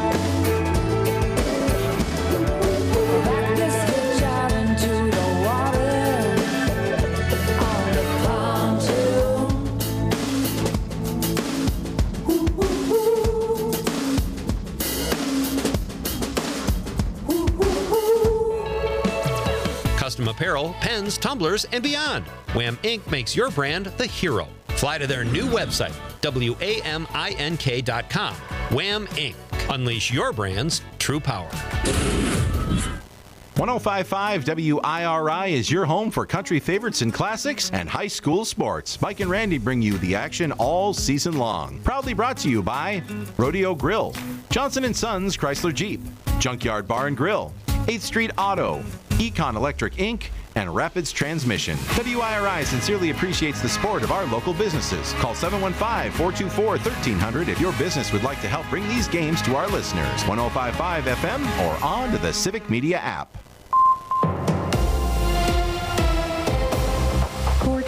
Speaker 10: Back this hitch out into the water. On the pontoon. Ooh, ooh, ooh. Ooh, ooh, ooh.
Speaker 12: Custom apparel, pens, tumblers, and beyond. Wham Incorporated makes your brand the hero. Fly to their new website, W A M I N K dot com. Wham Incorporated. Unleash your brand's true power.
Speaker 4: one oh five point five W I R I is your home for country favorites and classics and high school sports. Mike and Randy bring you the action all season long. Proudly brought to you by Rodeo Grill, Johnson and Sons Chrysler Jeep, Junkyard Bar and Grill, eighth Street Auto, Econ Electric Incorporated, and Rapids Transmission. W I R I sincerely appreciates the support of our local businesses. Call seven one five, four two four, one three zero zero if your business would like to help bring these games to our listeners. one oh five point five F M or on to the Civic Media app.
Speaker 13: Core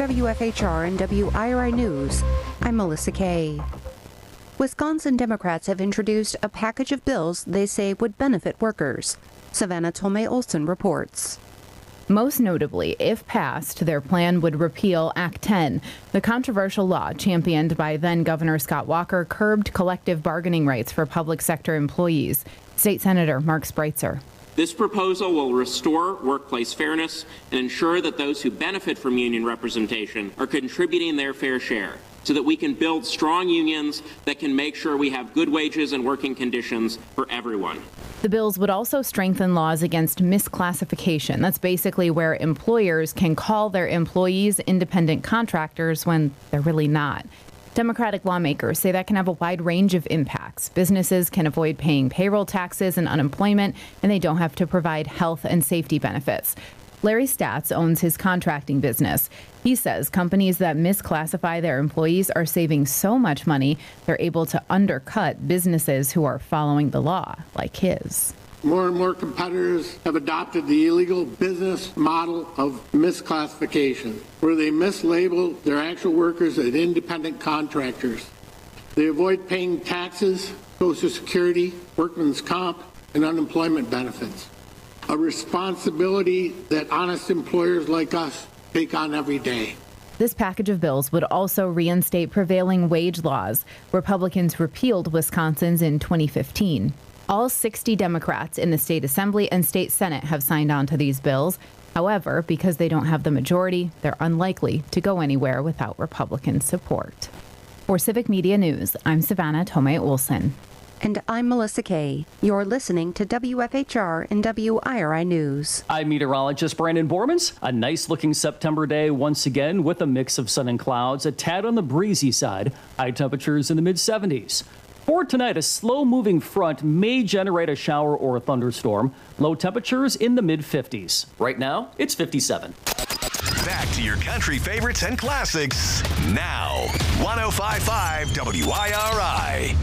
Speaker 13: W F H R and W I R I News, I'm Melissa Kay. Wisconsin Democrats have introduced a package of bills they say would benefit workers. Savannah Tomei-Olson reports.
Speaker 14: Most notably, if passed, their plan would repeal Act ten. The controversial law, championed by then-Governor Scott Walker, curbed collective bargaining rights for public sector employees. State Senator Mark Spreitzer.
Speaker 15: This proposal will restore workplace fairness and ensure that those who benefit from union representation are contributing their fair share, so that we can build strong unions that can make sure we have good wages and working conditions for everyone.
Speaker 14: The bills would also strengthen laws against misclassification. That's basically where employers can call their employees independent contractors when they're really not. Democratic lawmakers say that can have a wide range of impacts. Businesses can avoid paying payroll taxes and unemployment, and they don't have to provide health and safety benefits. Larry Statz owns his contracting business. He says companies that misclassify their employees are saving so much money, they're able to undercut businesses who are following the law, like his.
Speaker 16: More and more competitors have adopted the illegal business model of misclassification, where they mislabel their actual workers as independent contractors. They avoid paying taxes, Social Security, workman's comp, and unemployment benefits, a responsibility that honest employers like us take on every day.
Speaker 14: This package of bills would also reinstate prevailing wage laws. Republicans repealed Wisconsin's in twenty fifteen. All sixty Democrats in the state assembly and state senate have signed on to these bills. However, because they don't have the majority, they're unlikely to go anywhere without Republican support. For Civic Media News, I'm Savannah Tomei-Olson.
Speaker 13: And I'm Melissa Kay. You're listening to W F H R and W I R I News.
Speaker 2: I'm meteorologist Brandon Bormans. A nice looking September day once again with a mix of sun and clouds, a tad on the breezy side, high temperatures in the mid seventies. For tonight, a slow-moving front may generate a shower or a thunderstorm. Low temperatures in the mid fifties. Right now, it's fifty-seven.
Speaker 1: Back to your country favorites and classics now. one oh five point five W I R I.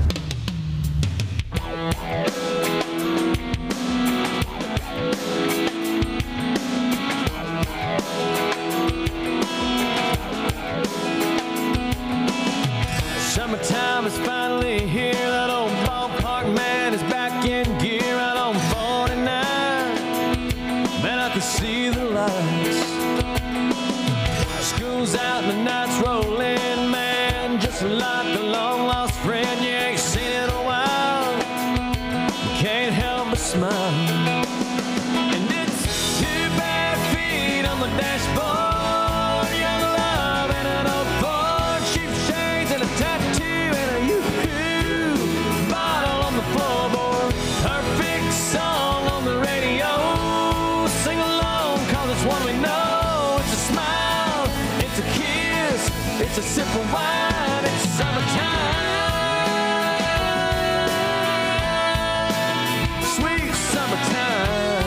Speaker 6: Summertime is finally here. That old ballpark man is back in gear out on forty-nine. Man, I can see the lights. School's out and the night's rolling, man. Just like the long lost friend you ain't seen in a while. Can't help but smile. And it's two bare feet on the dashboard. Young love and an old Ford, cheap shades and a tattoo and a yoo-hoo bottle on the floorboard. Perfect song on the radio. Sing along, cause it's one we know. It's a smile, it's a kiss, it's a sip of wine, it's summertime. Sweet summertime.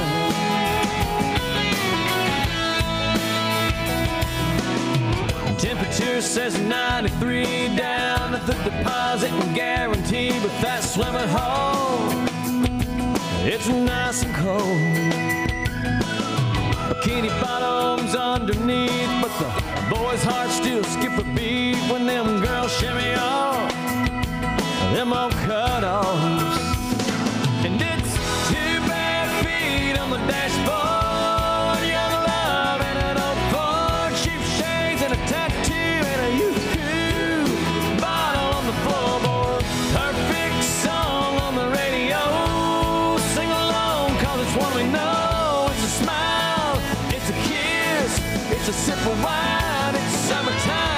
Speaker 6: Temperature says ninety-three down at the deposit and guarantee, but that swimming hole, it's nice and cold. Bikini bottoms underneath, but the boys' hearts still skip a beat when them girls shimmy off them old cutoffs. And it's two bare feet on the dashboard. Young love and an old Ford, cheap shades and a tattoo and a yoo-hoo bottle on the floorboard. Perfect song on the radio. Sing along, cause it's one we know. It's a smile, it's a kiss, it's a sip of wine, it's summertime.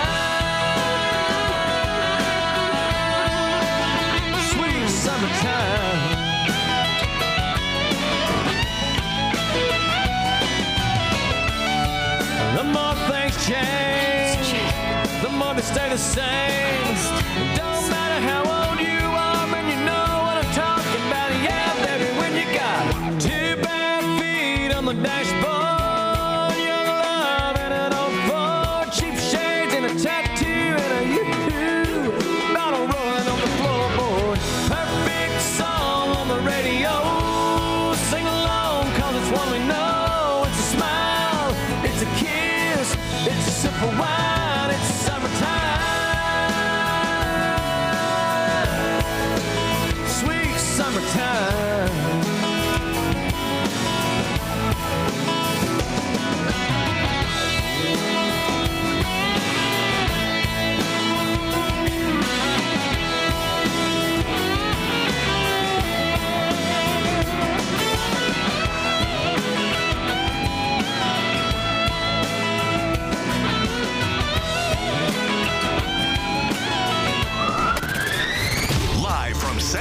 Speaker 6: Sweet summertime. The more things change, the more they stay the same. Don't matter how old you are, man, you know what I'm talking about. Yeah, baby, when you got two bare feet on the dashboard, young love and an old Ford, cheap shades and a tattoo and a yoo-hoo bottle rolling on the floorboard. Perfect song on the radio. Sing along, cause it's one we know. It's a smile, it's a kiss, it's a sip of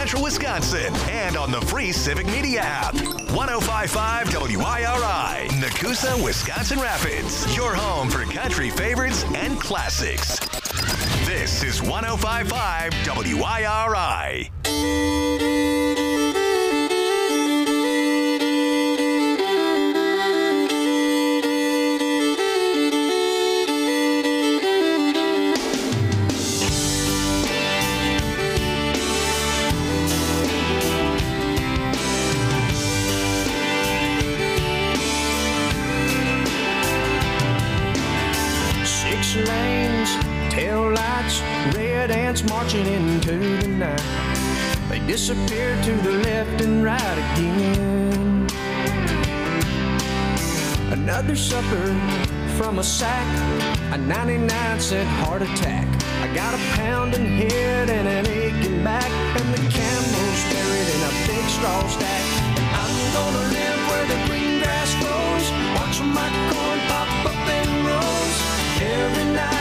Speaker 1: Central Wisconsin and on the free Civic Media app. one oh five point five W I R I, Nakusa, Wisconsin Rapids. Your home for country favorites and classics. This is one oh five point five W I R I.
Speaker 17: Six lanes, tail lights, red ants marching into the night. They disappear to the left and right again. Another supper from a sack, a ninety-nine cent heart attack. I got a pounding head and an aching back, and the camel's buried in a big straw stack. I'm gonna live where the green grass grows, watching my corn pop up in rows. Every night